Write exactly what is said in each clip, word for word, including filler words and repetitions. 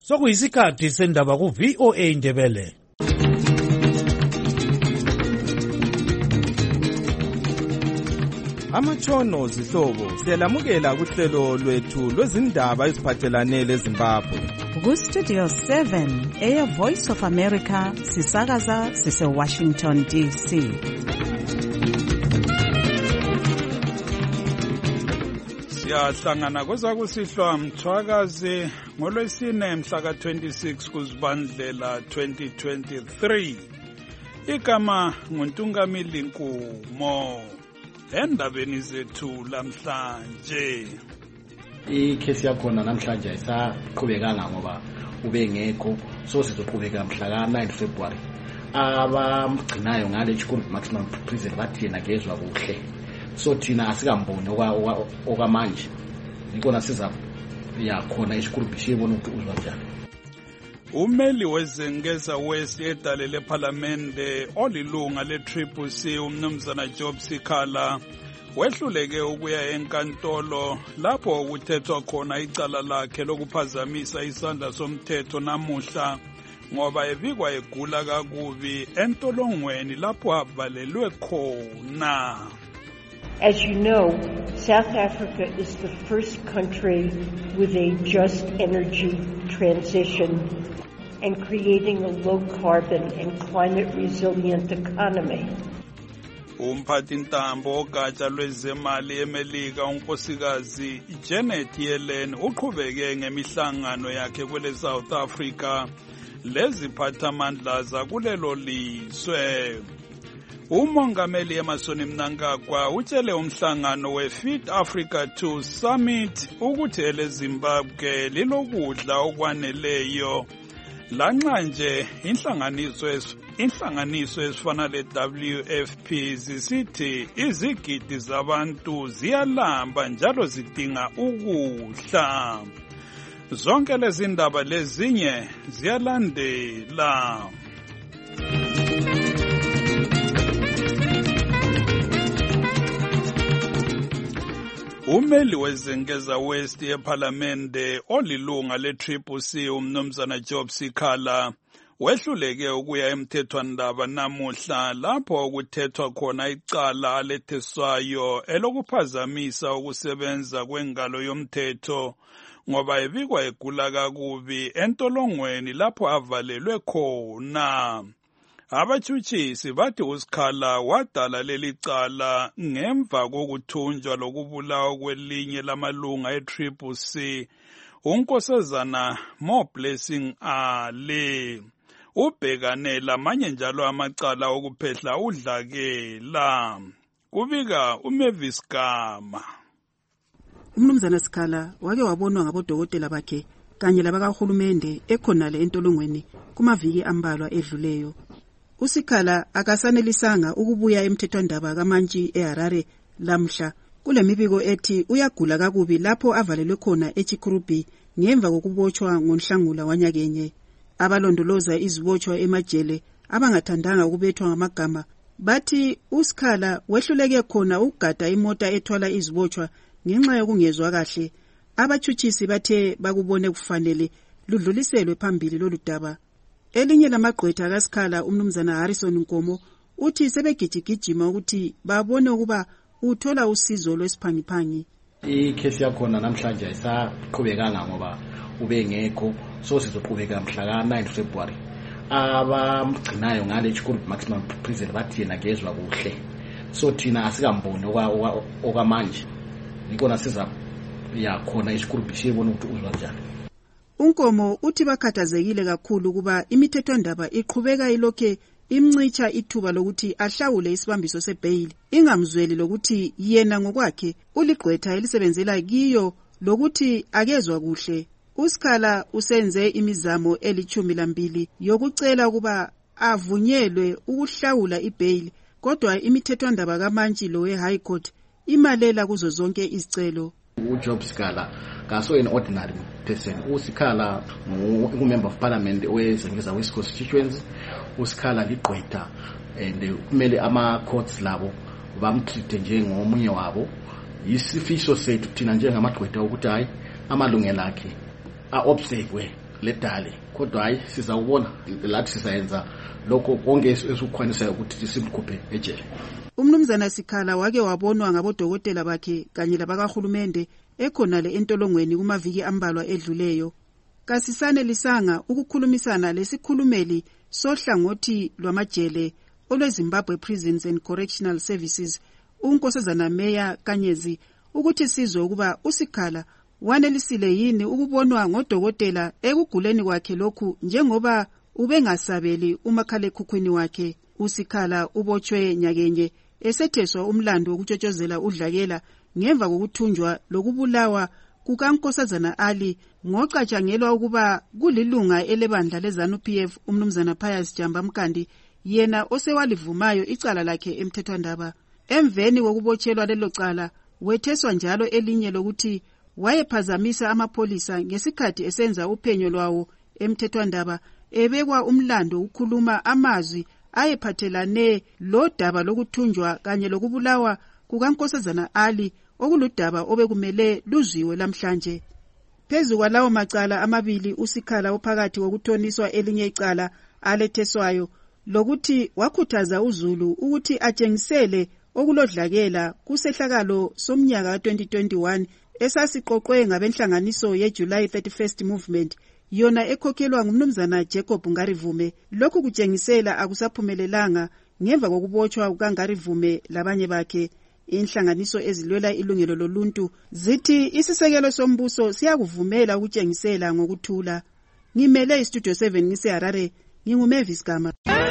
Sokuyisikhathi sendaba ku V O A Ndebele. Amatshono zihlobo siyalamukela kuhlelo lwethu lwezindaba eziphathelane leZimbabwe. Ku Studio seven, Air Voice of America, sisakaza sise Washington D C. Siyahlangana kwezakusihlwa mthwakazi ngolwesine mhla ka twenty-six kuZibandlela twenty twenty-three. Igama nguNtungamili Nkumo. Endabeni zethu lamhlanje. Ikhesi yakhona namhlanje ayisaqhubekanga ngoba ubengekho, so sizoqhubeka mhla ka nine February. Abamgcinayo ngale Chikungu Maximum Prison bathi yena kezwa kuhle. So thina asikamboni okwamanje. Ikona siza yakhona isikuru sibona ukuthi uzwa njani. Umeli wezengeza West edalele parliamente olilunga le Triple C umnumzana Job Sikhala wehluleke ukuya enkantolo lapho kuthethwa khona icala lakhe lokuphazamisa isandla somthetho namuhla ngoba evikwa egula kakubi entolongweni lapho avalelwe khona. As you know, South Africa is the first country with a just energy transition and creating a low-carbon and climate-resilient economy. Umphathi ntambo ogatsha lwezemali eMelika unkosikazi Janet Yellen uqhubeke ngemihlangano yakhe kwele South Africa leziphathamandla zakulelo lizwe. Umongameli Emmerson Mnangagwa utshele umhlangano we-Fit Africa two Summit ukuthi eleZimbabwe lilokudla okwaneleyo. Lanxa nje inhlanganiso inhlanganiso ezifana le-W F P zisithi izigidi zabantu ziyalamba njalo zidinga ukudla. Zonke lezi ndaba lezinye ziyalandela. Umeli wezengeza West eParliamente olilunga le Triple C umnumzana Job Sikhala wehluleke ukuya emthethwandaba namuhla lapho kuthethwa khona icala aletheswayo elokuphazamisa ukusebenza kwengalo yomthetho ngoba evikwa egula kakubi entolongweni lapho avalelwe khona. Abatshutshisi bathi uSikhala wadala leli cala ngemva kokuthunjwa lokubulawa kwelinye lamalunga e-Triple C, unkosazana Mo Blessing Ali. Ubhekane lamanye njalo amacala okuphehla udlakela. Kubika uMavis Gama. Umnumzana Sikhala wake wabonwa ngabodokotela bakhe kanye labakahulumende ekhonale entolongweni kumaviki ambalwa edluleyo. uSikhala akasanelisanga ukubuya emthethwandaba kaMantshi eHarare lamhla kulemibiko ethi uyagula kakubi lapho avalelwe khona eChikurubi ngemva kokubotshwa ngoNhlangula wanyakenye. Abalondoloza izibotshwa emajele abangathandanga ukubethwa ngamagama bathi uSikhala wehluleke khona ukugada imota ethwala izibotshwa ngenxa yokungezwa kahle. Abatshutshisi bathe bakubone kufanele ludluliselwe phambili loludaba. Elinye lamagqwetha kaSikhala umnumzana Harrison Nkomo uthi sebegijigijima ukuthi babone ukuba uthola usizo lwesiphangiphangi. Ikhesi yakhona namhlanje ayisaqhubekanga ngoba ubengekho, so sizoqhubeka mhla ka nine February. Abamgcinayo ngale Chikungu Maximum Prison bathi yena kezwa kuhle. So thina asikamboni okwamanje. Ikona siza yakhona isikuru sibona ukuthi uzwa njani. Unkomo uthi bakhathazekile kakhulu kuba imithethwandaba iqhubeka ilokhe imncicha ithuba lokuthi ahlawule isibambiso sebail, ingamzweli lokuthi yena ngokwakhe uligqwetha elisebenzela kiyo lokuthi akezwa kuhle. uSikhala usenze imizamo elichumi lambili yokucela kuba avunyelwe ukuhlawula ibail, kodwa imithethwandaba kaMantshi lo we-High Court imalela kuzo zonke izicelo. uJob Sikhala kaso an ordinary person. uSikhala ngumember of parliament owezengeza West constituency. uSikhala ligqwetha and kumele ama courts labo bamtreat njengomunye wabo. Yisifiso sethu thina njengamagqwetha ukuthi hayi amalungelo akhe a-observe ledale kodwa hayi sizawubona lathi sizayenza lokho konke esikukhwanisayo ukuthi simkhuphe ejele. Umnumzana Sikhala wake wabonwa ngabodokotela bakhe kanye labakahulumende ekhonale entolongweni kumaviki ambalwa edluleyo. Kasisane lisanga ukukhulumisana lesikhulumeli sohlangothi lwamajele olweZimbabwe Prisons and Correctional Services uNkosazana Meya Kanyezi ukuthi sizwe ukuba uSikhala wanelisile yini ukubonwa ngodokotela ekuguleni kwakhe lokhu njengoba ubengasabeli umakhalekhukhwini wakhe. uSikhala ubotshwe nyakenye esetheswa umlando wokutshotshozela udlakela ngemva kokuthunjwa lokubulawa kukaNkosazana Ali ngocatshangelwa ukuba kulilunga elebandla leZANU-P F umnumzana Pius Jamba Mkandi yena osewalivumayo icala lakhe emthethwandaba. Emveni kokubotshelwa lelo cala wetheswa njalo elinye lokuthi wayephazamisa amapholisa ngesikhathi esenza uphenyo lwawo emthethwandaba ebekwa umlando ukukhuluma amazwi ayephathelane lodaba lokuthunjwa kanye lokubulawa kukaNkosazana Ali okuludaba obekumele luzwiwe lamhlanje. Phezu kwalawo macala amabili uSikhala ophakathi kokuthoniswa elinye icala aletheswayo lokuthi wakhuthaza uZulu ukuthi atshengisele okulodlakela kusehlakalo somnyaka ka twenty twenty-one esasiqoqwe ngabenhlanganiso ye-July thirty-first movement yona ekhokhelwa ngumnumzana Jacob Ngarivume. Lokhu kutshengisela akusaphumelelanga ngemva kokubotshwa kukaNgarivume labanye bakhe. Inhlanganiso ezilwela ilungelo loluntu zithi isisekelo sombuso siyakuvumela ukutshengisela ngokuthula. Ngimele istudio seven ngise Harare, nginguMavis Gama.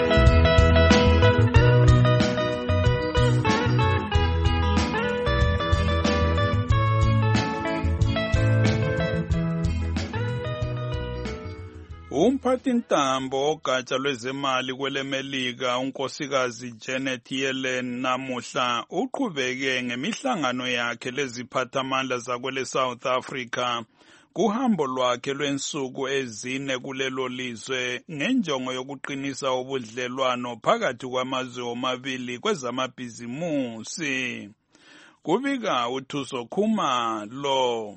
Umphathintambo ogatsha lwezemali kwelemelika unkosikazi Janet Yellen namuhla uqhubeke ngemihlangano yakhe leziphathamandla zakwele South Africa kuhambo lwakhe lwensuku ezine kulelo lizwe ngenjongo yokuqinisa ubudlelwano phakathi kwamazwe omabili kwezamabhizimusi. Kubika uThuso Khumalo.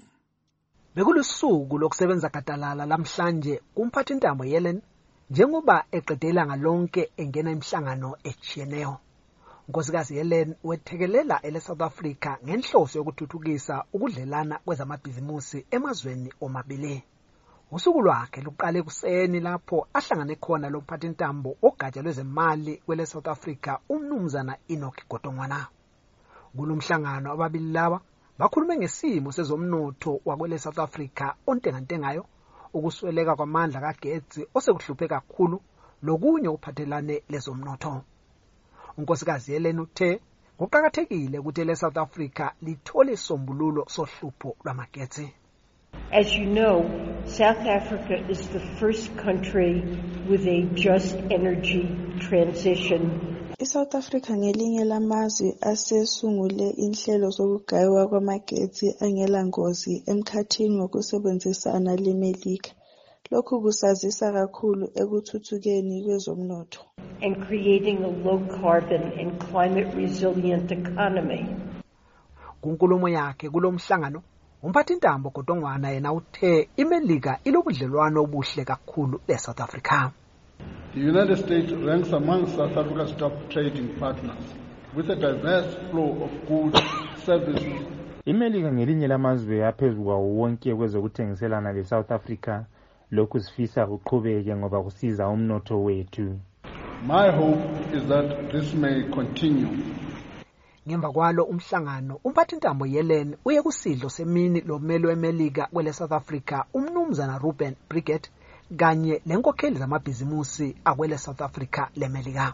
Bekulusuku lokusebenza gadalala lamhlanje kumphathintambo Yellen njengoba eqede ilanga lonke engena imihlangano echiyeneyo. Unkosikazi Yellen wethekelela ele South Africa ngenhloso yokuthuthukisa ukudlelana kwezamabhizimusi emazweni omabili. Usuku lwakhe luqale kuseni lapho ahlangane khona lo mphathintambo ogatsha lwezemali kwele South Africa umnumzana Enoch Godongwana. Kulomhlangano ababili laba bakhulume ngesimo sezomnotho wakwele South Africa ontengantengayo, ukusweleka kwamandla kagetsi osekuhluphe kakhulu lokunye uphathelane lezomnotho. Unkosikazi Yellen uthe kuqhakathekile ukuthi le South Africa lithole isombululo sohlupho lwamagetsi. As you know, South Africa is the first country with a just energy transition. ISouth Africa ngelinye lamazwe asesungule inhlelo zokugaywa kwamagetsi angela ngozi emkhathini wokusebenzisana leMelika. Lokhu kusazisa kakhulu ekuthuthukeni kwezomnotho and creating a low carbon and climate resilient economy. Kunkulumo yakhe kulomhlangano umphathintambo Godongwana yena uthe iMelika ilobudlelwano obuhle kakhulu leSouth Africa. The United States ranks among South Africa's top trading partners with a diverse flow of goods, services. iMelika ngelinye lamazwe aphezulu kwawo wonke kwezokuthengiselana leSouth Africa. Lokhu sifisa uqhubeke ngoba kusiza umnotho wethu. My hope is that this may continue. Ngemva kwalo umhlangano umphathintambo Yellen uye kusidlo semini lomelo weMelika kwele South Africa umnumzana Ruben Brigitte kanye lenkokheli zamabhizimusi akwele South Africa leMelika.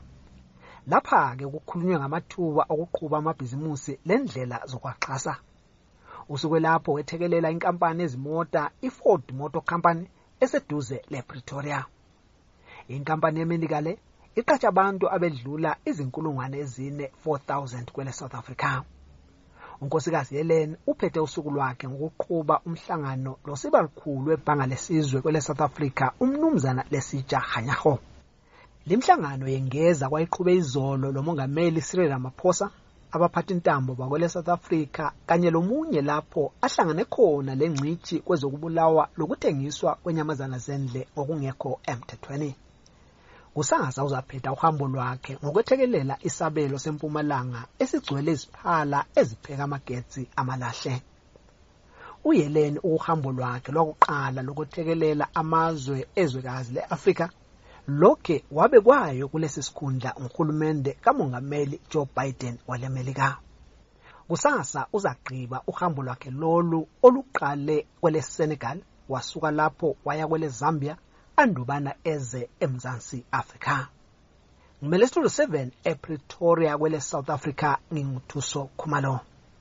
Lapha ke kukhulunywa ngamathuba okuqhuba amabhizimusi lendlela zokwaxhasa. Usuke lapho wethekelela inkampani ezimota iFord Motor Company eseduze lePretoria. Inkampani yeMelika le iqhatsha abantu abedlula izinkulungwane ezine four thousand kwele South Africa. Unkosikazi Yellen uphethe usuku lwakhe ngokuqhuba umhlangano losiba likhulu webhanga lesizwe kwele South Africa umnumzana Lesija Hanyaho. Limhlangano yengeza kwayiqhube izolo lomongameli Cyril Ramaphosa abaphathintambo bakwele South Africa kanye lomunye lapho ahlangane khona lengcithi kwezokubulawa lokuthengiswa kwenyamazana zendle ngokungekho emthethweni. Kusasa uzaphetha uhambo lwakhe ngokwethekelela isabelo sempumalanga esigcwele iziphala ezipheka amagetsi amalahle. UYellen uhambo lwakhe lokuqala lokuthekelela amazwe ezwekazi leAfrika lokhe wabe kwayo kulesi sikhundla nguhulumende kamongameli Joe Biden walemelika. Kusasa uzagqiba uhambo lwakhe lolu oluqale kwele Senegal wasuka lapho waya kwele Zambia andubana eze eMzansi Afrika. Ngimele Studio seven ePretoria kwele South Africa nginguthuso Khumalo.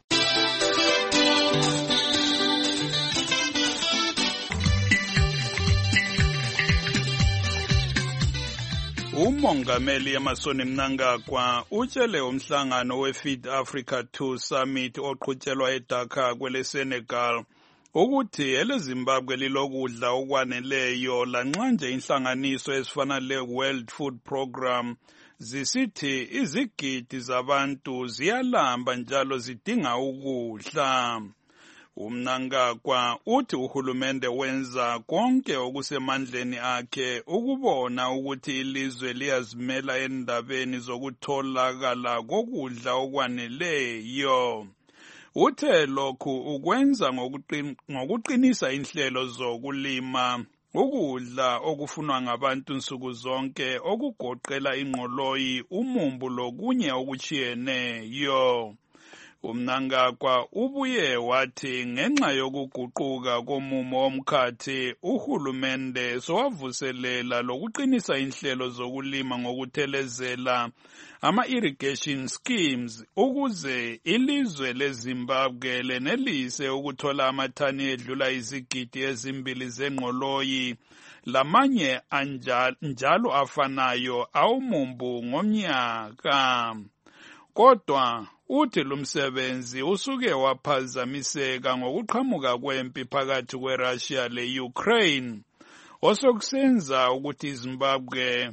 Umongameli Emmerson Mnangagwa utshele umhlangano we-Feed Africa two Summit oqhutshelwa eDhaka kwele Senegal ukuthi eleZimbabwe lilokudla okwaneleyo lanxa nje inhlanganiso ezifana le-World Food Program zisithi izigidi zabantu ziyalamba njalo zidinga ukudla. UMnangagwa uthi uhulumende wenza konke okusemandleni akhe ukubona ukuthi ilizwe liyazimela endabeni zokutholakala kokudla okwaneleyo. Uthe lokhu ukwenza ngokuqinisa inhlelo zokulima ukudla okufunwa ngabantu nsuku zonke okugoqela ingqoloyi, umumbu lokunye okuchiyeneyo. UMnangagwa ubuye wathi ngenxa yokuguquka komumo womkhathi uhulumende sowavuselela lokuqinisa inhlelo zokulima ngokuthelezela ama-irrigation schemes ukuze ilizwe leZimbabwe lenelise ukuthola amathani edlula izigidi ezimbili zengqoloyi lamanye njalo afanayo awumumbu ngomnyaka. Kodwa uthi lumsebenzi usuke waphazamiseka ngokuqhamuka kwempi phakathi kweRussia le-Ukraine osokusenza ukuthi iZimbabwe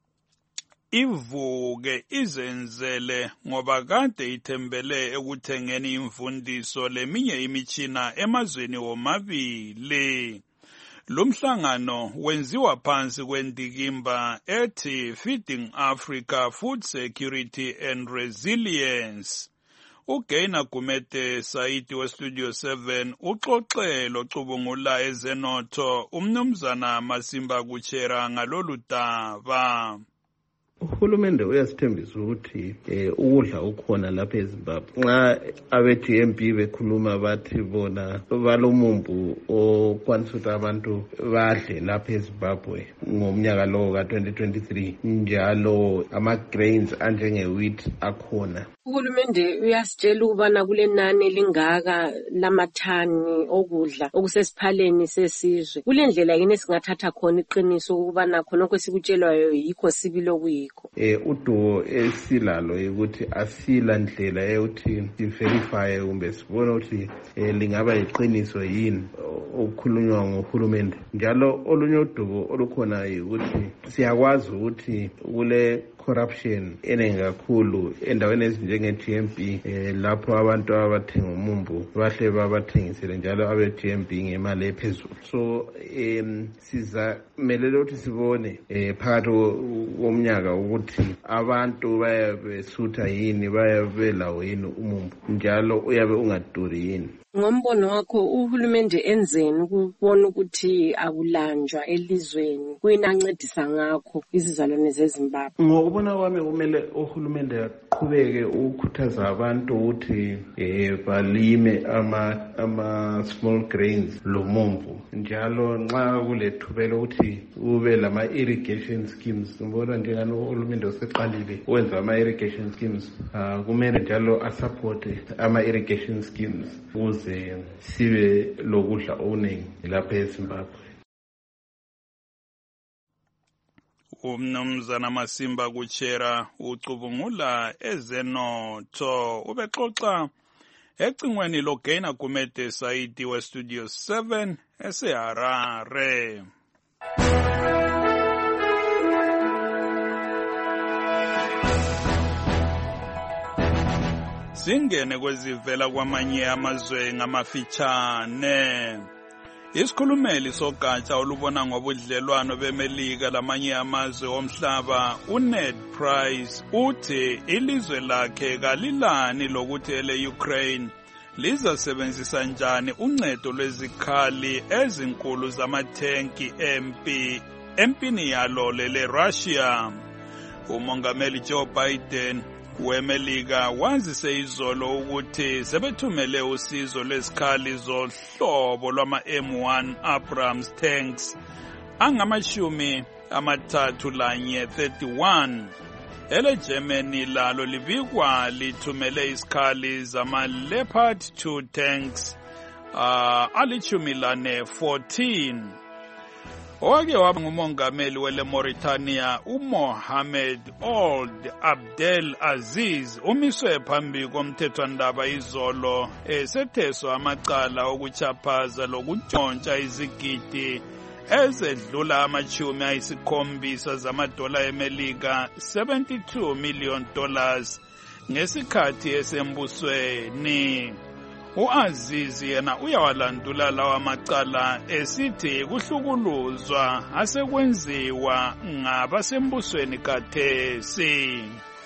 ivuke izenzele ngoba kade ithembele ekuthengeni imfundiso leminye imitshina emazweni womabili. Lumhlangano wenziwa phansi kwendikimba ethi Feeding Africa Food Security and Resilience. uGaina Gumede Saidi weStudio seven uxoxe locubungula ezenotho umnumzana Masimba Kuchera ngalolu daba. Uhulumende uyasithembisa ukuthi eh ukudla ukhona lapha eZimbabwe. Nxa abe-G M B bekhuluma bathi bona balomumbu okwanisa ukuthi abantu badle lapha eZimbabwe ngomnyaka lo ka twenty twenty-three njalo ama-grains anjenge-wheat akhona. Uhulumende uyasitshela ukubana kule nani lingaka lamathani okudla okusesiphaleni sesizwe. Kule ndlela yini singathatha khona iqiniso ukubana khona okwesikutshelwayo yikho sibilo kuyikho. Eh udo esilalo ukuthi asila ndlela eyokuthi verify kumbe sibone ukuthi lingaba iqiniso yini okukhulunywa ngohulumende. Njalo olunye udubo olukhona ukuthi siyakwazi ukuthi kule corruption eningi kakhulu endaweni ezinjenge-G M B eh, lapho abantu abathenga umumbu bahle babathengisele njalo abe-G M B ngemali ephezulu. So um, sizamelele ukuthi sibone eh, phakathi komnyaka ukuthi abantu bayabesutha yini, bayabelawo yini umumbu njalo uyabe ungaduri yini. Ngombono wakho uhulumende enzeni ukubona ukuthi akulanjwa elizweni kuyinancedisa ngakho izizalwane zeZimbabwe? Ngokubona kwami kumele uhulumende aqhubeke ukukhuthaza abantu ukuthi eh balime ama ama small grains lomumbu njalo nxa kulethubelo ukuthi ube lama irrigation schemes. Ngibona njengani uhulumende oseqalile wenza ama irrigation schemes uh, kumele njalo asupport ama irrigation schemes ukuze sibe lokudla okuningi lapha eZimbabwe. Umnumzana Masimba Kuchera ucubungula ezenotho ubexoxa ecingweni loGaina Gumede Saidi weStudio seven eseHarare. singene kwezivela kwamanye amazwe ngamafitshane. Isikhulumeli sogatsha olubona ngobudlelwano beMelika lamanye amazwe omhlaba uNed Price uthi ilizwe lakhe kalilani lokuthi ele-Ukraine lizasebenzisa njani uncedo lwezikhali ezinkulu zamathenki empi empini yalo lele-Russia. Umongameli Joe Biden weMelika wazise izolo ukuthi sebethumele usizo lwezikhali zohlobo lwama-M one Abrams tanks angamashumi amathathu lanye thirty-one. Ele Germany lalo libikwa lithumele isikhali zama-Leopard two tanks uh, alishumi lane fourteen. Owake waba ngumongameli wele Mauritania uMohamed Ould Abdel Aziz umiswe phambi komthethwandaba izolo esetheswa amacala okuchaphaza lokutshontsha izigidi ezedlula amachumi ayisikhombisa zamadola eMelika seventy-two million dollars ngesikhathi esembusweni. U-Aziz yena uyawalandula lawa macala esithi kuhlukuluzwa asekwenziwa ngabasembusweni kathesi.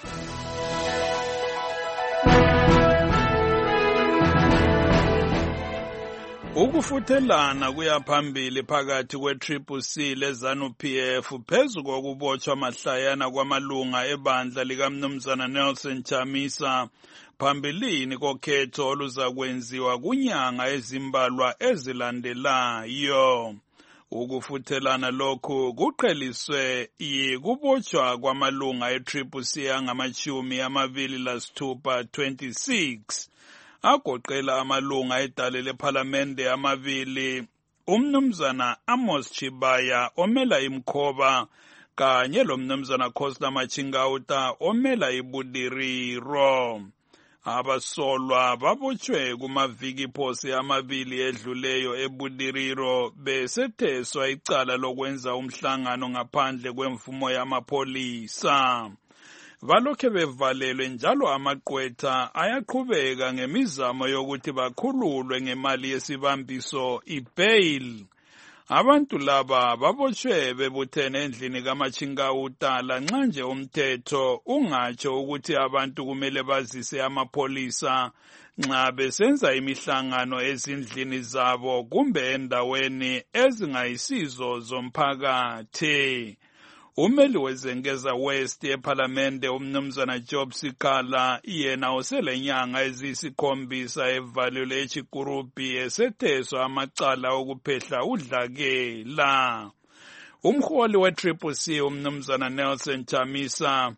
Ukufuthelana kuyaphambili phakathi kwe-Triple C le-ZANU-P F phezu kokubotshwa mahlayana kwamalunga ebandla likaMnumzana Nelson Chamisa phambilini kokhetho oluzakwenziwa kunyanga ezimbalwa ezilandelayo. Ukufuthelana lokhu kuqheliswe yikubotshwa kwamalunga e-Triple C angamashumi amabili lasithupha twenty-six. Agoqela amalunga edale lephalamende amabili umnumzana Amos Chibaya omela imkhoba kanye lomnumzana Khosla Machingauta omela ibudiriro. Abasolwa babotshwe kumaviki phosi amabili edluleyo ebudiriro besetheswa icala lokwenza umhlangano ngaphandle kwemvumo yamapholisa. Balokhe bevalelwe njalo amaqwetha ayaqhubeka ngemizamo yokuthi bakhululwe ngemali yesibambiso i-bail. Abantu laba babotshwe bebuthene endlini kaMachingauta lanxa nje umthetho ungatsho ukuthi abantu kumele bazise amapholisa nxa besenza imihlangano ezindlini zabo kumbe endaweni ezingayisizo zomphakathi. Umeli wezengeza West ephalamende umnumzana Job Sikala yena oselenyanga ezisikhombisa evalelwe eChikurupi esetheswa amacala okuphehla udlakela. Umholi we-Triple C umnumzana Nelson Chamisa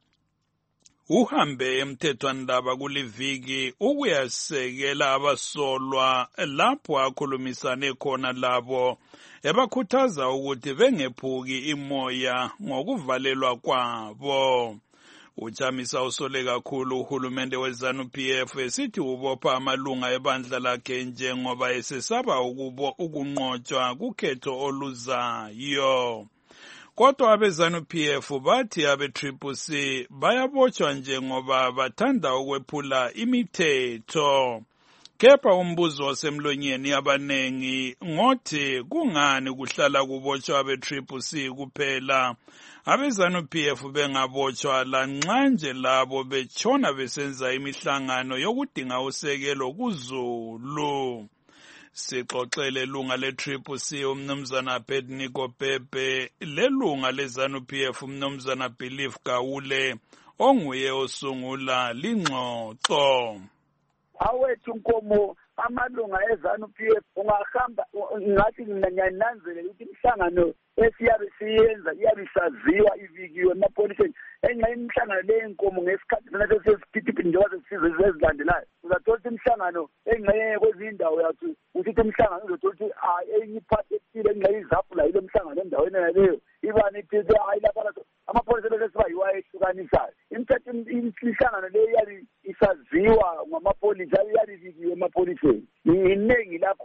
uhambe emthethwandaba kuliviki ukuyasekela abasolwa lapho akhulumisane khona labo ebakhuthaza ukuthi bengephuki imoya ngokuvalelwa kwabo. Uchamisa usole kakhulu uhulumende we-ZANU-P F esithi ubopha amalunga ebandla lakhe njengoba esesaba ukunqotshwa kukhetho oluzayo. Kodwa abe-ZANU-P F bathi abe-Triple C bayabotshwa njengoba bathanda ukwephula imithetho. Kepha umbuzo osemlonyeni abanengi ngothi kungani kuhlala kubotshwa abe-Triple C kuphela abe-ZANU-P F bengabotshwa lanxa nje labo betshona besenza imihlangano yokudinga usekelo kuZulu. Sixoxele lunga le-Triple C umnumzana Abednego Bhebhe lelunga le-ZANU-P F umnumzana Belief Gawule onguye osungula lingxoxo. Awethu Nkomo amalunga eZANU-P F ungahamba ngathi nginananzele ukuthi imhlangano esiyabe siyenza iyabisaziwa ivikiwe emapoliseni enxa imhlangano le Nkomo ngesikhathi sona sesiphithiphi njengoba sesizwe ezilandelayo uzathola imhlangano enxa kwezindawo yathu ukuthi umhlangano uzothola ukuthi enye iphathi ethile enxa izaphu la ile mhlangano endaweni yaleyo ibani ithi ayilapha amapholisa bese siba yiwa ehlukanisayo imithetho imhlangano le yabi isaziwa ngamapolisa yabivikiwe emapoliseni iningi lakhona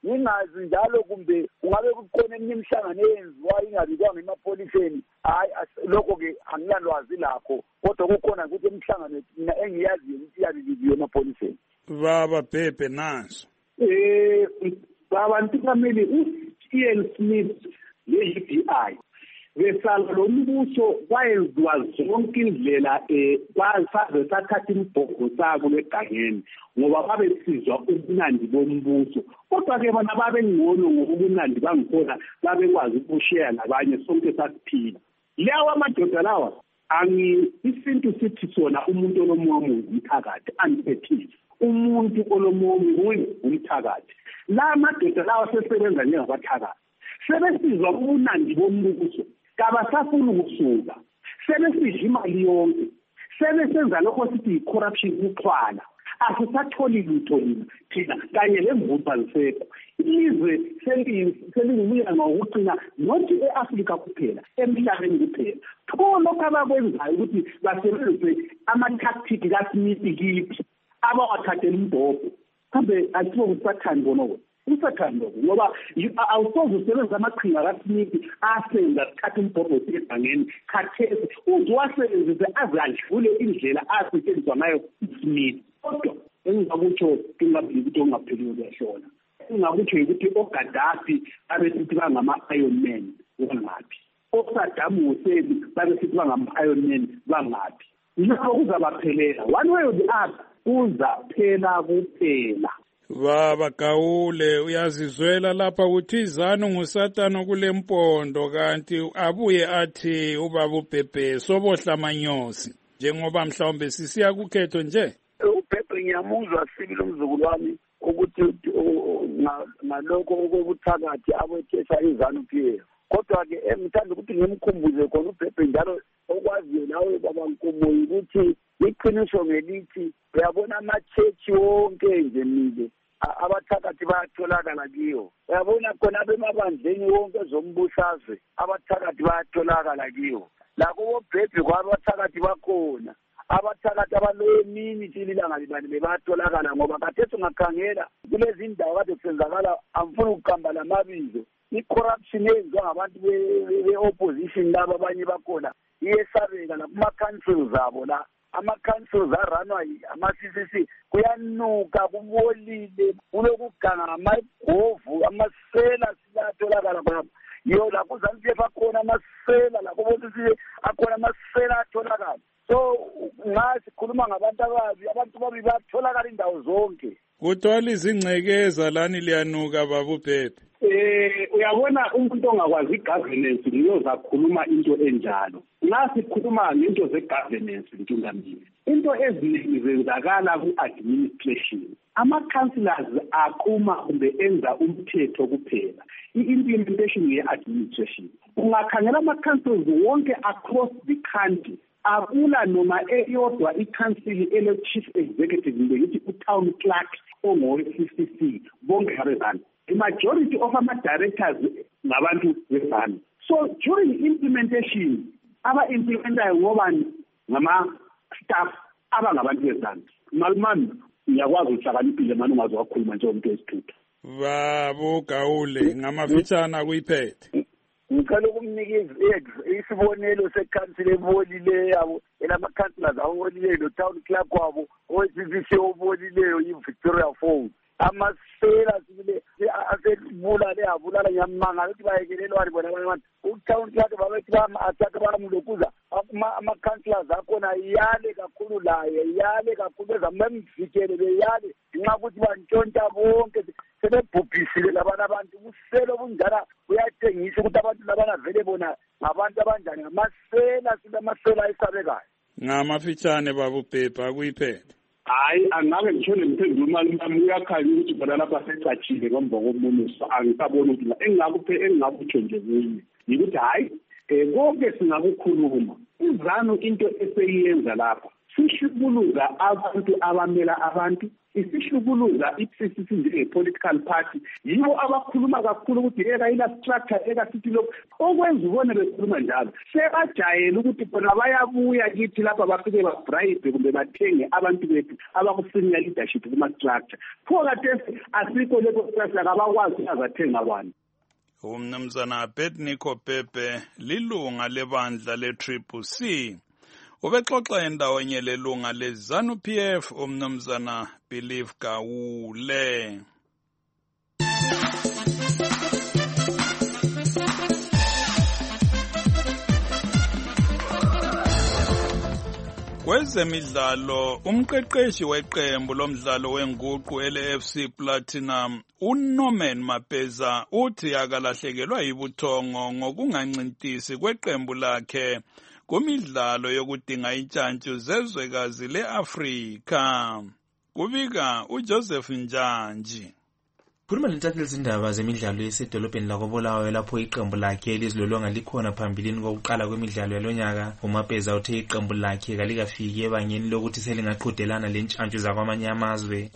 ngingazi njalo kumbe ungabe kukhona eminye imihlangano eyenziwayo ingabikwanga emapholiseni. Hayi lokho-ke angilalwazi lakho, kodwa kukhona ukuthi imihlangano mina engiyaziyo ukuthi iyabikiwe emapholiseni. Baba Bhebhe naso. Eh baba Ntikameli u-E L Smith le-U D I besala lo mbuso kwayenziwa zonke indlela eh kwasaze sathatha imbhobho sabo legangeni ngoba babesizwa ubunandi bombuso, kodwa ke bona babengcono ngobunandi bangikhona babekwazi ukusheya nabanye sonke sasiphila. Lawa amadoda lawa angi isintu sithi sona umuntu olomoya umthakathi andiphethile, umuntu olomoya nguye umthakathi. La amadoda lawa sesebenza njengabathakathi, sebesizwa ubunandi bombuso, kabasafuna ukusuka, sebesidla imali yonke, sebesenza lokho sithi i-corruption, ukuxhwala. Asisatholi lutho thina kanye lemvuzo alisekho. Izwe selinguya ngokuqina nothi e-Afrika kuphela, emhlabeni kuphela. Pho lokho abakwenzayo ukuthi basebenzise ama-tactic kaSmith kithi abawathathela imbhobho, kambe athiwa ukusathani bonoko usathani lokho ngoba awusoze usebenzise amaqhinga kaSmith asenza kuthatha imbhobho egangeni khathesi uzowasebenzise aze adlule indlela asetshenziswa ngayo uSmith. Kodwa engingakutsho ngingabili ukuthi ongapheliyo kuyahlola, engingakutsho ukuthi oGaddafi abesithi bangama-Iron Man bangaphi, oSaddam Hussein babesithi bangama-Iron Man bangaphi. Lokho kuzabaphelela one way or the other, kuzaphela kuphela. Baba Gawule, uyazizwela lapha ukuthi izanu ngusatana kule mpondo, kanti abuye athi ubaba uBhebhe sobohla amanyosi njengoba mhlawumbe sisiya kukhetho nje. uBhebhe ngiyamuzwa sibili umzukulu wami ukuthi ngalokho okobuthakathi abethesa izanu P F, kodwa-ke ngithanda ukuthi ngimkhumbuze khona uBhebhe njalo okwaziyo nawe baba Nkomoyi ukuthi iqiniso ngelithi uyabona ama-church wonke nje mile abathakathi bayatholakala kiyo. Uyabona khona abemabandleni wonke zombusazwe abathakathi bayatholakala kiyo. Lakho uBhebhe kwabathakathi bakhona, abathakathi abaloyemini tililanga libani bayatholakala ngoba khathesi ungakhangela kulezi ndawo kade kusenzakala, amfuna ukuqamba lamabizo, i-corruption eyenziwa ngabantu be-opposition laba abanye bakhona iyesabeka nakuma-councils abo la. Ama-councils aranwa ama-C C C kuyanuka, kubolile, kulokuganga amagovu, amasela siyatholakala khona. Yo lakho uZanzibar bakhona amasela, lakho bosisi akhona amasela atholakala. So ngathi khuluma ngabantu ababi, abantu babi batholakala indawo zonke. Kuthiwa izingcekeza lani liyanuka baba uBhebhe. Eh uyabona umuntu ongakwazi igovernance uyoza khuluma into enjalo. Nasi sikhuluma ngento ze-governance Ntungamili, into eziningi zenzakala ku-administration. Ama-councillors aquma kumbe enza umthetho kuphela, i-implementation ye-administration. Ungakhangela ama-councils wonke across the country, akula noma eyodwa i-council ele-chief executive ngithi u-town clerk ongowe-fifty C bonke abezana. The majority of our directors ngabantu bezana. So during implementation, aba implementayo ngobani ngama staff abangabantu bezana. Malumani ngiyakwazi ukuhlakaniphile manje ungaze wakhuluma nje umuntu wesithutha. Babo Gawule ngamafitshana kuyiphethe. Ngicela ukumnikeza isibonelo secouncil ebolileyo yabo elama-councillors awolileyo no-town clerk wabo o-C C obolileyo i-Victoria Falls. Amasela sibile asebulale abulala ngiyamanga ukuthi bayekelelwani bona abantu u-town clerk babethi bama-attack bamlokuza ama-councillors akhona iyale kakhulu laye, iyale kakhulu bezamemvikele beyale nxa ukuthi bantshontsha bonke sebebhubhisile labana abantu. Ubuselo obunjalo buyathengisa ukuthi abantu labana vele bona ngabantu abanjani, ngamasela silamasela ayesabekayo. Ngamafitshane baba uBhebhe akuyiphethe. Hayi angabe ngithole ngiphendula imali yami uyakhanya ukuthi bona lapha secatshile ngomba komunuso angisabona ukuthi engakuphe engakutsho nje kunye ukuthi hayi eh konke singakukhuluma izanu into eseyenza lapha sishubuluza abantu abamela abantu isihlukuluza i-P C C njenge-political party yibo abakhuluma kakhulu ukuthi eka ina-structure eka sithi lokhu okwenza ubone bekhuluma njalo sebajayele ukuthi bona bayabuya kithi lapha bafike babribe kumbe bathenge abantu bethu abaku-senior leadership kuma-structure pho kathesi asikho leso structure kabakwazi ukuthi azathenga abantu. Umnumzana Abednego Pepe lilunga lebandla le-Triple C. Ubexoxa endaweni lelunga le-ZANU P F umnumzana Believe Gawule. Kwezemidlalo, umqeqeshi weqembu lomdlalo wenguqu ele-F C Platinum uNorman Mapeza uthi akalahlekelwa yibuthongo ngokungancintisi kweqembu lakhe kumidlalo yokudinga intshantshu zezwekazi le-Afrika. Kubika uJoseph Njanji. Khuluma lentshatheli zindaba zemidlalo esedolobheni lakoBulawayo lapho iqembu lakhe elizilolonga likhona phambilini kokuqala kwemidlalo yalonyaka. uMapeza uthe iqembu lakhe kalikafiki ebangeni lokuthi selingaqhudelana lentshantshu zakwamanye amazwe.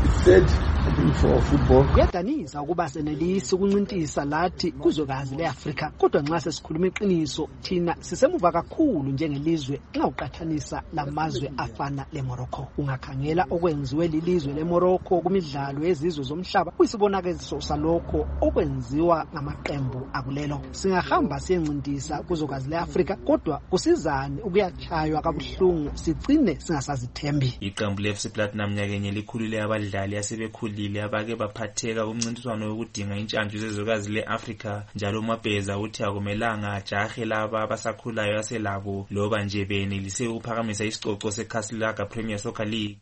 Kuyadanisa ukuba senelisi ukuncintisa lathi kuzwekazi le-Afrika, kodwa nxa sesikhuluma iqiniso thina sisemuva kakhulu njengelizwe nxa uqathanisa lamazwe afana leMorocco. Ungakhangela okwenziwe lilizwe leMorocco kumidlalo yezizwe zomhlaba kuyisibonakaliso salokho okwenziwa ngamaqembu akulelo. Singahamba siyencintisa kuzwekazi le-Afrika, kodwa kusizane ukuyachaywa kabuhlungu sigcine singasazithembi. Iqembu le-F C Platinum nyakenye likhulule abadlali asebekhulile abake baphatheka kumncintiswano yokudinga intshantshu zezwekazi le-Afrika. Njalo uMapeza uthi akumelanga ajahe laba abasakhulayo aselabo loba nje benelise ukuphakamisa isicoco seCastle Premier Soccer League.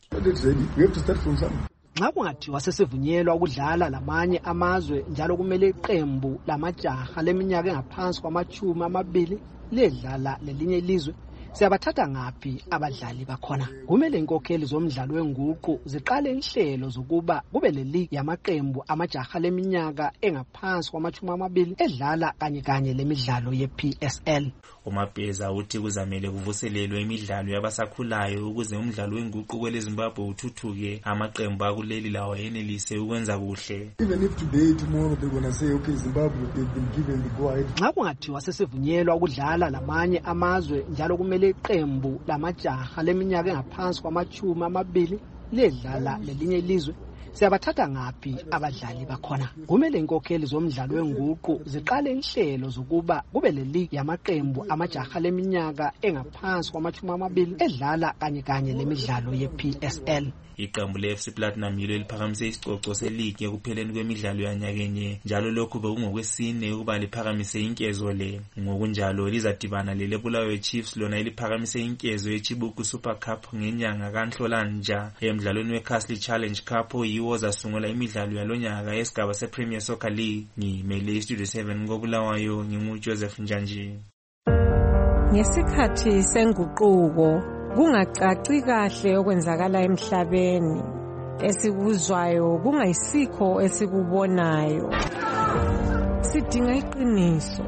Nxa kungathiwa sesivunyelwa ukudlala lamanye amazwe njalo kumele iqembu lamajaha leminyaka engaphansi kwamachumi amabili ledlala lelinye ilizwe, siyabathatha ngaphi abadlali bakhona? Kumele inkokheli zomdlalo wenguqu ziqale inhlelo zokuba kube le league yamaqembu amajaha leminyaka engaphansi kwamachumi amabili edlala kanye kanye lemidlalo ye-P S L. uMapeza uthi kuzamele kuvuselelwe imidlalo yabasakhulayo ukuze umdlalo wenguqu kwele Zimbabwe uthuthuke, amaqembu akuleli lawo yenelise ukwenza kuhle. Even if today tomorrow they're going to say okay Zimbabwe they've been given the go ahead. Nxa kungathiwa sesivunyelwa ukudlala lamanye amazwe njalo kumele iqembu lamajaha leminyaka engaphansi kwamachumi amabili ledlala lelinye ilizwe, siyabathatha ngaphi abadlali bakhona? Kumele inkokheli zomdlalo wenguqu ziqale inhlelo zokuba kube le league yamaqembu amajaha leminyaka engaphansi kwamachumi amabili edlala kanye kanye lemidlalo ye-P S L. Iqembu le-F C Platinum yilo liphakamise isicoco se-league ekupheleni kwemidlalo yanyakenye, njalo lokhu bekungokwesine ukuba liphakamise inkezo le. Ngokunjalo lizadibana lele-Bulawayo Chiefs lona eliphakamise inkezo ye-Chibuku Super Cup ngenyanga kaNhlolanja. Emdlalweni we-Castle Challenge Cup yiwo zasungula imidlalo yalonyaka yesigaba se-Premier Soccer League. Ngimele iStudio seven koBulawayo, nginguJoseph Njanji. Ngesikhathi senguquko kungacaci kahle okwenzakala emhlabeni, esikuzwayo kungayisikho esikubonayo. Sidinga iqiniso,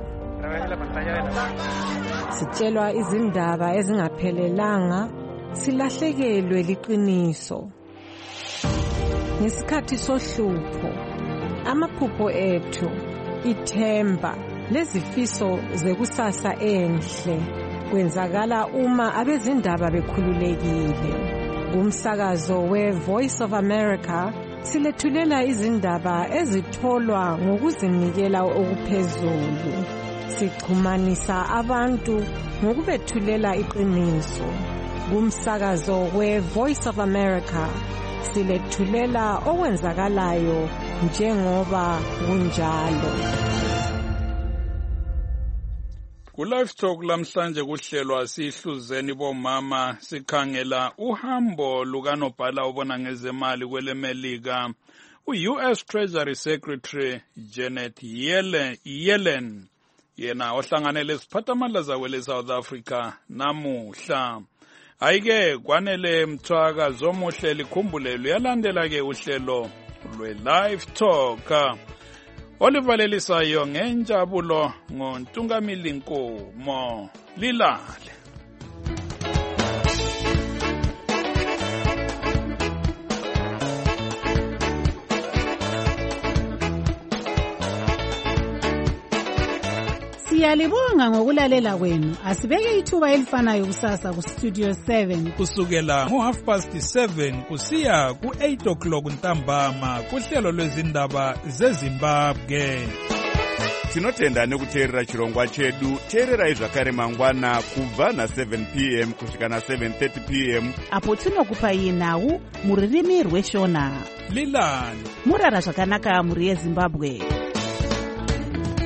sitshelwa izindaba ezingaphelelanga, silahlekelwe liqiniso. Ngesikhathi sohlupho, amaphupho ethu, ithemba lezifiso zekusasa enhle kwenzakala uma abezindaba bekhululekile. Umsakazo we-Voice of America silethulela izindaba ezitholwa ngokuzinikela okuphezulu. Sichumanisa abantu ngokubethulela iqiniso. Umsakazo we-Voice of America silethulela okwenzakalayo njengoba kunjalo. Ku-Live Talk lamhlanje kuhlelwa sihluzeni bomama sikhangela uhambo lukanobhala obona ngezemali kwelemelika u-U S Treasury Secretary Janet Yellen, yena ohlanganele siphathamandla zakwele South Africa namuhla. Ayike kwanele mthwaka zomuhle likhumbulelo yalandela ke uhlelo lwe-Live Talk olivalelisayo ngenjabulo ngoNtungamili Nkomo. Lilale. Siyalibonga ngokulalela kwenu. Asibeke ithuba elifanayo kusasa ku Studio seven kusukela ngo half past seven kusiya ku eight o'clock ntambama kuhlelo lwezindaba zeZimbabwe. Tinotenda nekuteerera chirongwa chedu. Teererai zvakare mangwana kubva na seven p m kusvika na seven thirty p m apo tinokupai nhau muririmi rweshona. Lilani murara zvakanaka muri yeZimbabwe.